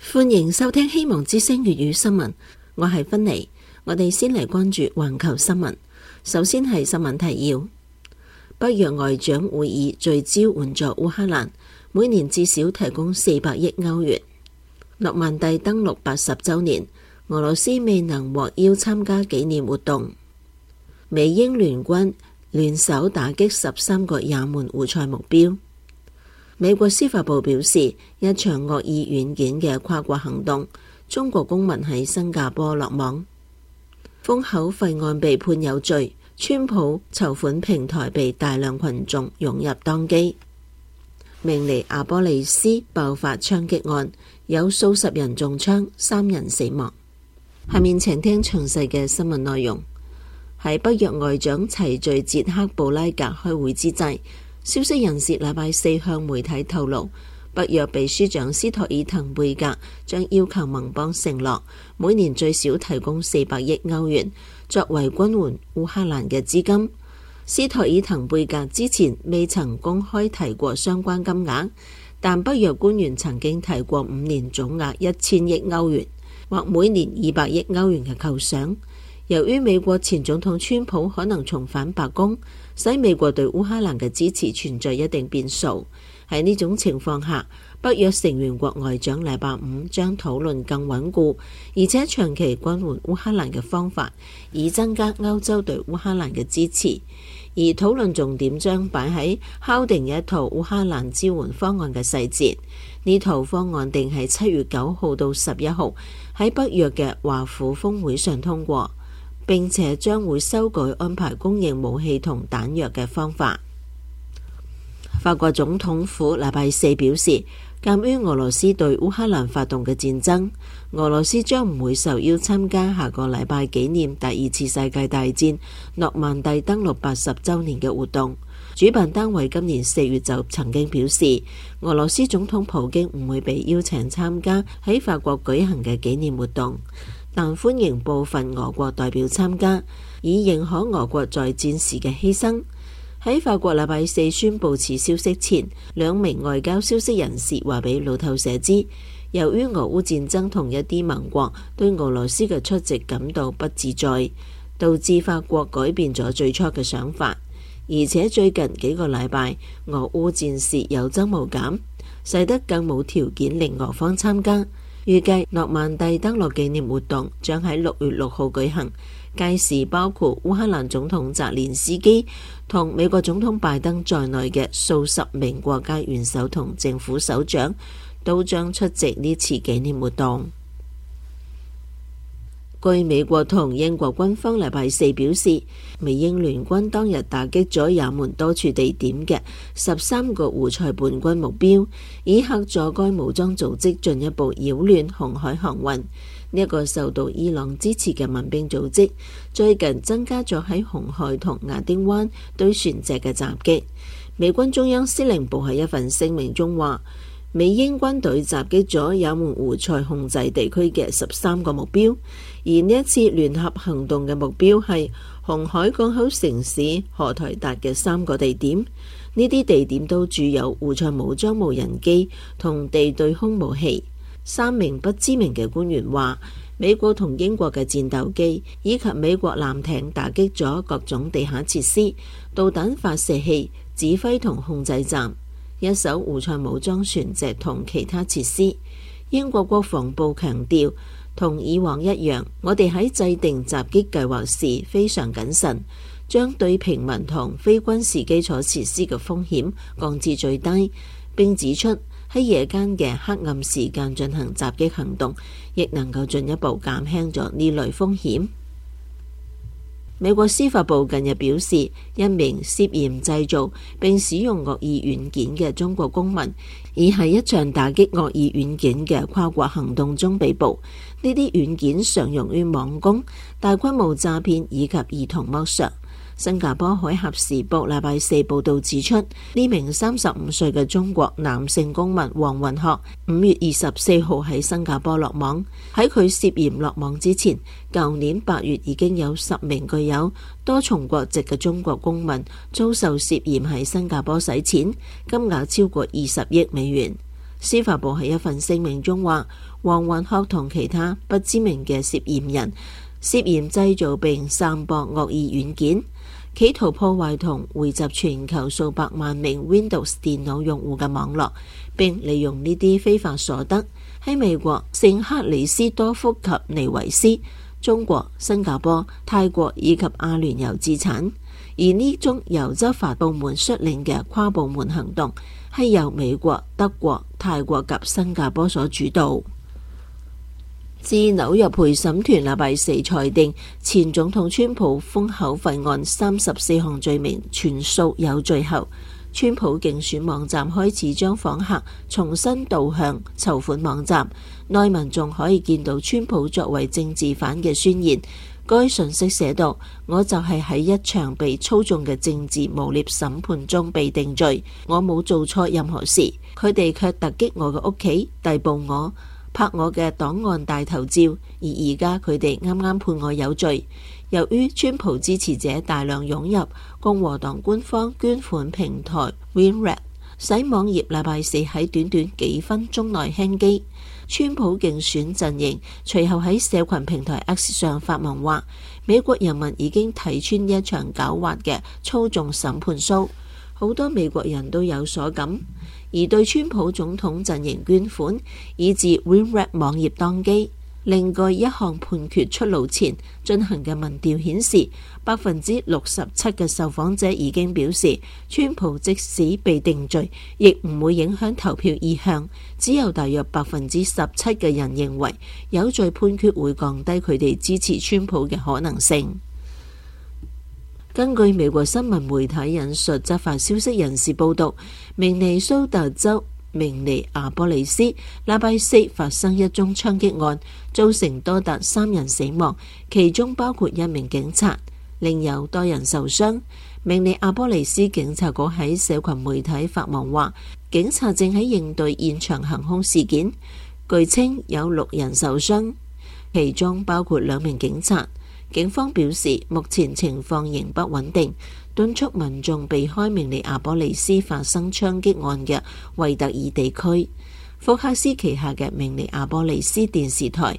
歡迎收聽希望之聲粵語新聞，我係芬妮。我哋先嚟關注環球新聞。首先係新聞提要：北約外長會議聚焦援助烏克蘭，每年至少提供400億歐元。諾曼第登陸80週年，俄羅斯未能獲邀參加紀念活動。美英聯軍聯手打擊13個也門胡塞目標。美國司法部表示，一場惡意軟件嘅跨國行動，中國公民喺新加坡落網。封口費案被判有罪，川普籌款平台被大量群眾湧入當機。明尼阿波利斯爆發槍擊案，有數十人中槍，3人死亡。下面請聽詳細嘅新聞內容。喺北約外長齊聚捷克布拉格開會之際，消息人士禮拜四向媒體透露，北約秘書長斯托爾滕貝格將要求盟邦承諾每年最少提供400億歐元作為軍援烏克蘭嘅資金。斯托爾滕貝格之前未曾公開提過相關金額，但北約官員曾經提過5年總額1000億歐元或每年200億歐元嘅構想。由於美國前總統川普可能重返白宮，使美國對烏克蘭嘅支持存在一定變數。喺呢種情況下，北約成員國外長禮拜五將討論更穩固而且長期軍援烏克蘭嘅方法，以增加歐洲對烏克蘭嘅支持。而討論重點將擺喺敲定一套烏克蘭支援方案嘅細節。呢套方案定喺7月9號到11號喺北約嘅華府峰會上通過，並且將會修改安排供應武器同彈藥嘅方法。法國總統府禮拜四表示，鑑於俄羅斯對烏克蘭發動嘅戰爭，俄羅斯將唔會受邀參加下個禮拜紀念第2次世界大戰諾曼第登陸80週年嘅活動。主辦單位今年4月就曾經表示，俄羅斯總統普京唔會被邀請參加喺法國舉行嘅紀念活動，但歡迎部分俄國代表參加，以認可俄國在戰時嘅犧牲。喺法國禮拜四宣布此消息前，2名外交消息人士話俾路透社知，由於俄烏戰爭同一啲盟國對俄羅斯嘅出席感到不自在，導致法國改變咗最初嘅想法。而且最近幾個禮拜，俄烏戰事有增無減，使得更冇條件令俄方參加。預計諾曼第登陸紀念活動將喺6月6號舉行，屆時包括烏克蘭總統澤連斯基同美國總統拜登在內嘅數十名國家元首同政府首長都將出席呢次紀念活動。據美國同英國軍方禮拜四表示，美英聯軍當日打擊咗也門多處地點嘅13個胡塞叛軍目標，以嚇阻該武裝組織進一步擾亂紅海航運。呢一個受到伊朗支持嘅民兵組織最近增加咗喺紅海同亞丁灣對船隻嘅襲擊。美軍中央司令部喺一份聲明中話，美英軍隊襲擊咗也門胡塞控制地區嘅13個目標，而呢一次聯合行動嘅目標係紅海港口城市荷台達嘅3個地點。呢啲地點都駐有胡塞武裝無人機同地對空武器。3名不知名嘅官員話，美國同英國嘅戰鬥機以及美國艦艇打擊咗各種地下設施、導彈發射器、指揮同控制站、一艘胡塞武裝船隻同其他設施。英國國防部強調，同以往一樣，我哋喺制定襲擊計劃時非常謹慎，將對平民同非軍事基礎設施嘅風險降至最低，並指出喺夜間嘅黑暗時間進行襲擊行動，亦能夠進一步減輕咗呢類風險。美國司法部近日表示，一名涉嫌製造並使用惡意軟件嘅中國公民，已喺一場打擊惡意軟件嘅跨國行動中被捕。呢啲軟件常用於網攻、大規模詐騙以及兒童剝削。新加坡海峽時報禮拜四報道指出，呢名35歲嘅中國男性公民黃雲學5月24號喺新加坡落網。喺佢涉嫌落網之前，舊年8月已經有10名具有多重國籍嘅中國公民遭受涉嫌喺新加坡洗錢，金額超過20億美元。 司法部喺一份聲明中話，黃雲學同其他不知名嘅涉嫌人涉嫌製造並散播惡意軟件，企圖破壞同匯集全球數百萬名 Windows 電腦用戶嘅網絡，並利用呢啲非法所得喺美國、聖克里斯多福及尼維斯、中國、新加坡、泰國以及阿聯酋資產。而呢宗由執法部門率領嘅跨部門行動係由美國、德國、泰國及新加坡所主導。自紐約陪審團禮拜四裁定前總統川普封口費案34項罪名全數有罪後，川普競選網站開始將訪客重新導向籌款網站，內文仲可以見到川普作為政治犯嘅宣言。該信息寫道：我就係喺一場被操縱嘅政治誣衊審判中被定罪，我冇做錯任何事，佢哋卻突擊我嘅屋企，逮捕我，拍我嘅檔案大頭照，而而家佢哋啱啱判我有罪。由於川普支持者大量湧入共和黨官方捐款平台 WinRed， 使網頁禮拜四喺短短幾分鐘內輕機。川普競選陣營隨後喺社群平台 X 上發文話，美國人民已經睇穿一場狡猾嘅操縱審判 show， 好多美國人都有所感。而對川普總統陣營捐款以至 WinRed 網頁當機。另外一項判決出爐前進行嘅民調顯示，67%嘅受訪者已經表示，川普即使被定罪，亦唔會影響投票意向。只有大約17%嘅人認為有罪判決會降低佢哋支持川普嘅可能性。根據美國新聞媒體引述執法消息人士報道，明尼蘇達州明尼阿波利斯禮拜四發生一宗槍擊案，造成多達3人死亡，其中包括1名警察，另有多人受傷。明尼阿波利斯警察局喺社群媒體發文話，警察正喺應對現場行兇事件，據稱有6人受傷，其中包括2名警察。警方表示，目前情況仍不穩定，敦促民眾避開明尼阿波利斯發生槍擊案嘅維特爾地區。福克斯旗下嘅明尼阿波利斯電視台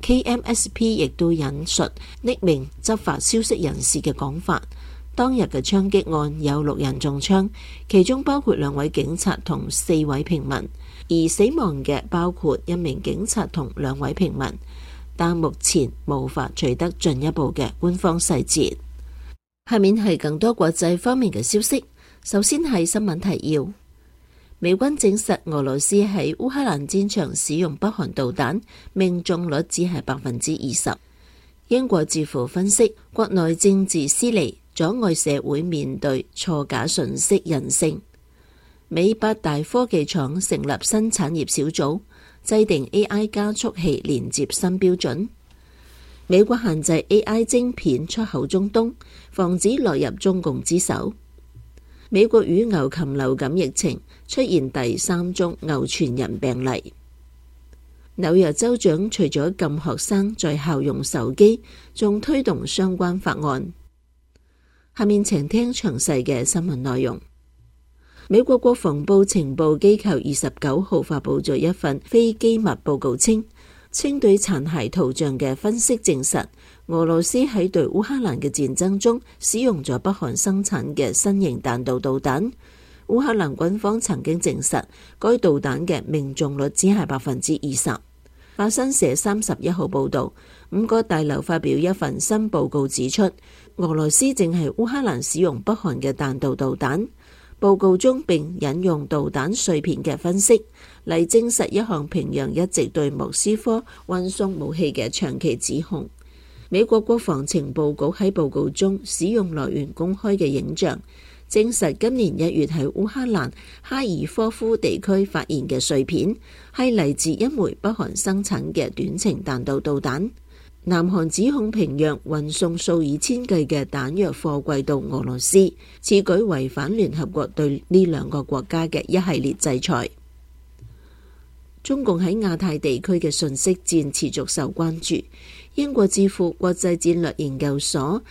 KMSP 亦都引述匿名執法消息人士嘅講法，當日嘅槍擊案有6人中槍，其中包括2位警察同4位平民，而死亡嘅包括1名警察同2位平民，但目前無法取得進一步嘅官方細節。下面係更多國際方面嘅消息。首先係新聞提要：美軍證實俄羅斯喺烏克蘭戰場使用北韓導彈，命中率只係20%。英國智庫分析，國內政治撕離阻礙社會面對錯假信息韌性。美8大科技廠成立新產業小組，制定 AI 加速器連接新標準。美國限制 AI 晶片出口中東，防止落入中共之手。美國乳牛禽流感疫情出現第3宗牛傳人病例。紐約州長除咗禁學生在校用手機，仲推動相關法案。下面請聽詳細嘅新聞內容。美國國防部情報機構29號發佈咗一份非機密報告稱對殘骸圖像嘅分析證實，俄羅斯喺對烏克蘭嘅戰爭中使用咗北韓生產嘅新型彈道導彈。烏克蘭軍方曾經證實，該導彈嘅命中率只係20%。法新社31號報道，5個大樓發表一份新報告指出，俄羅斯正係烏克蘭使用北韓嘅彈道導彈。報告中並引用導彈碎片嘅分析嚟證實一項平壤一直對莫斯科運送武器嘅長期指控。美國國防情報局喺報告中使用來源公開嘅影像，證實今年1月喺烏克蘭哈爾科夫地區發現嘅碎片係嚟自一枚北韓生產嘅短程彈道導彈。南韓指控平壤運送數以千計嘅彈藥貨櫃到俄羅斯，此舉違反聯合國對呢2個國家嘅一系列制裁。 中共喺亞太地區嘅信息戰持續受關注。英國智庫國際戰略研究所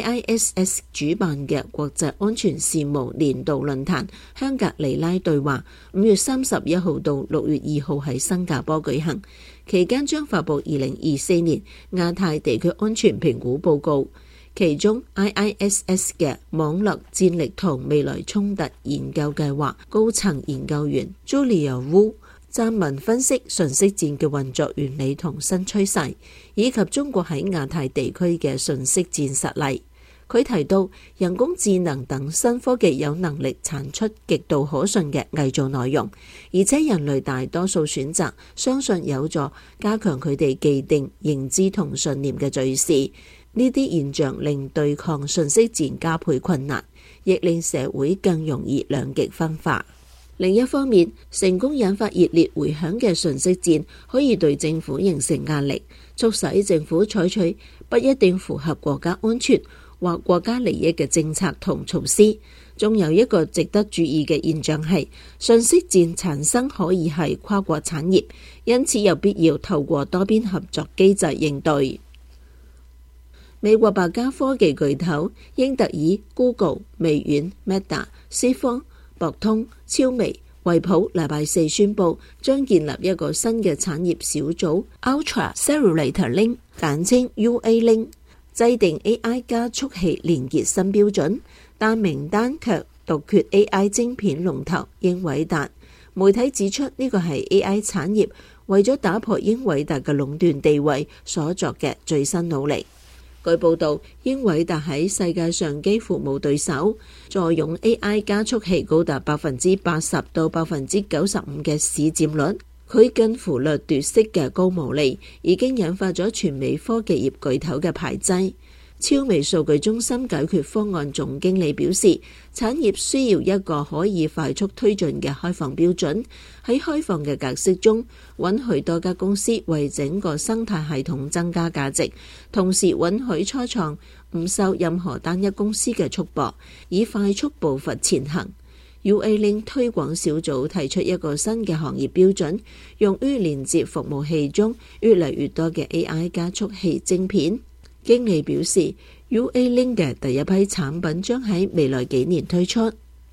IISS 主辦嘅國際安全事務年度論壇香格里拉對話5月31號到6月2號喺新加坡舉行，期間將發布2024年亞太地區安全評估報告。其中 IISS 嘅網絡戰力同未來衝突研究計劃高層研究員 Julia Wu 撰文分析信息戰嘅運作原理同新趨勢，以及中國喺亞太地區嘅信息戰實例。佢提到人工智能等新科技有能力產出極度可信嘅偽造內容，而且人類大多數選擇相信有助加強佢哋既定認知同信念嘅敘事。呢啲現象令對抗信息戰加倍困難，亦令社會更容易兩極分化。另一方面，成功引發熱烈迴響嘅信息戰可以對政府形成壓力，促使政府採取不一定符合國家安全或國家利益嘅政策同措施。仲有一個值得注意嘅現象係，信息戰產生可以係跨國產業，因此有必要透過多邊合作機制應對。美國百家科技巨頭英特爾、Google、微軟、Meta、思科、博通、超微、惠普禮拜四宣布將建立一個新嘅產業小組 Ultra Accelerator Link， 簡稱 UA-Link， 制定 AI 加速器連結新標準，但名單卻獨缺 AI 晶片龍頭英偉達。媒體指出，呢個係 AI 產業為咗打破英偉達嘅壟斷地位所作嘅最新努力。據報道，英偉達喺世界上幾乎冇對手，坐擁 AI 加速器高達80%到95%嘅市佔率。佢近乎掠奪式嘅高毛利已經引發咗全美科技業巨頭嘅排擠。超微數據中心解決方案總經理表示，產業需要一個可以快速推進嘅開放標準，喺開放嘅格式中允許多家公司為整個生態系統增加價值，同時允許初創唔受任何單一公司嘅束縛，以快速步伐前行。UA-Link 推廣小組提出一個新嘅行業標準，用於連接服務器中越嚟越多嘅 AI 加速器晶片。經理表示 ，UA-Link 嘅第一批產品將喺未來幾年推出。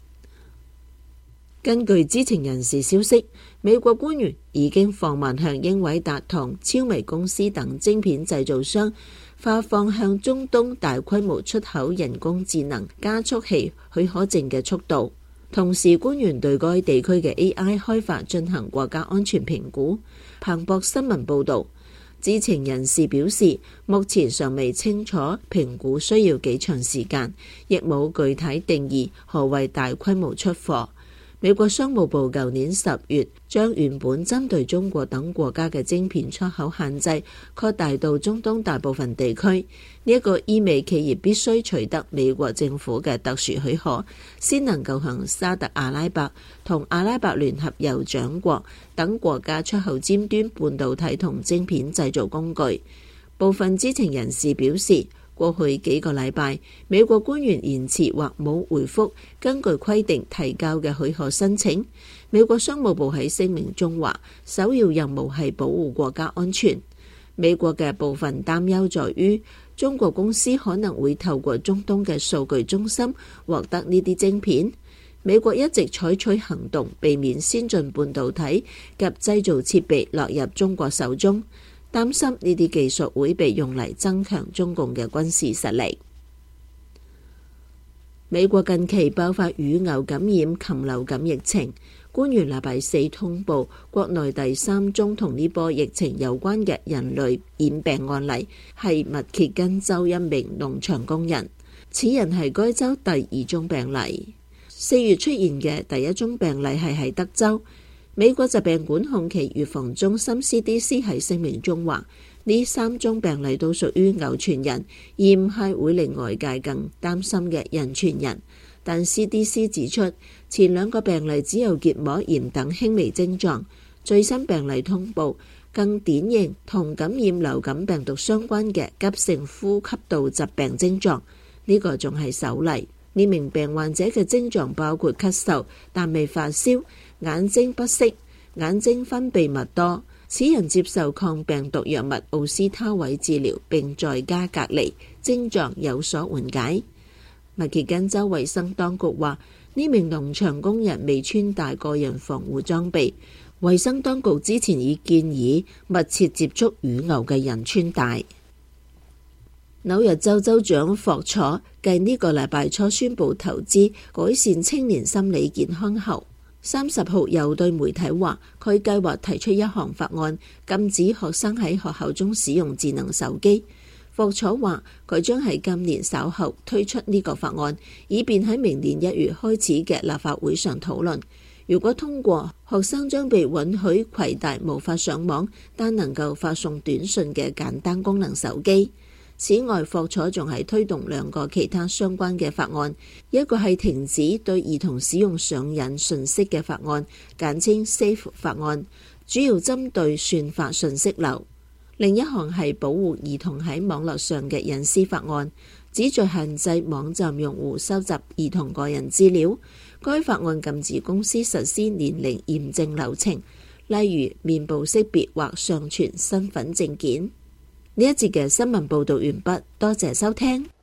根據知情人士消息，美國官員已經放慢向英偉達同超微公司等晶片製造商發放向中東大規模出口人工智能加速器許可證嘅速度。同時，官員對該地區嘅 AI 開發進行國家安全評估。彭博新聞報導。知情人士表示，目前尚未清楚評估需要幾長時間，亦冇具體定義何謂大規模出貨。美國商務部舊年10月將原本針對中國等國家嘅晶片出口限制擴大到中東大部分地區。呢一個意味企業必須取得美國政府嘅特殊許可，先能夠向沙特阿拉伯同阿拉伯聯合酋長國等國家出口尖端半導體同晶片製造工具。部分知情人士表示，過去幾個禮拜，美國官員延遲或冇回覆根據規定提交嘅許可申請。美國商務部喺聲明中話，首要任務係保護國家安全。美國嘅部分擔憂在於，中國公司可能會透過中東嘅數據中心獲得呢啲晶片。美國一直採取行動，避免先進半導體及製造設備落入中國手中。擔心呢啲技術會被用嚟增強中共嘅軍事實力。美國近期爆發乳牛感染禽流感疫情，官員禮拜四通報國內第3宗同呢波疫情有關嘅人類染病案例，係密歇根州一名農場工人。此人係該州第2宗病例。4月出現嘅第1宗病例係喺德州。美國疾病管控暨預防中心 CDC 喺聲明中話，呢3宗病例都屬於牛傳人，而唔係會令外界更擔心嘅人傳人。但 CDC 指出，前2個病例只有結膜炎等輕微症狀，最新病例通報更典型同感染流感病毒相關嘅急性呼吸道疾病症狀。呢個仲係首例。呢名病患者嘅症狀包括咳嗽，但未發燒，眼睛不適， 眼睛分泌物多。此人接受抗病毒藥物奧司他韋治療並在家隔離，症狀有所緩解。密歇根州衛生當局話，呢名農場工人未穿戴個人防護裝備。衛生當局之前已建議密切接觸乳牛嘅人穿戴。紐約州州長霍楚繼呢個禮拜初宣布投資改善青年心理健康後，30號又對媒體話，佢計劃提出一項法案，禁止學生喺學校中使用智能手機。霍楚話，佢將喺今年稍後推出呢個法案，以便喺明年1月開始嘅立法會上討論。如果通過，學生將被允許攜帶無法上網但能夠發送短信嘅簡單功能手機。此外，霍楚仲係推動2個其他相關嘅法案，一個係停止對兒童使用上癮信息嘅法案，簡稱 SAFE 法案，主要針對算法信息流；另一項係保護兒童喺網絡上嘅隱私法案，旨在限制網站用戶收集兒童個人資料。該法案禁止公司實施年齡驗證流程，例如面部識別或上傳身份證件。呢一節嘅新聞報道完畢，多謝收聽。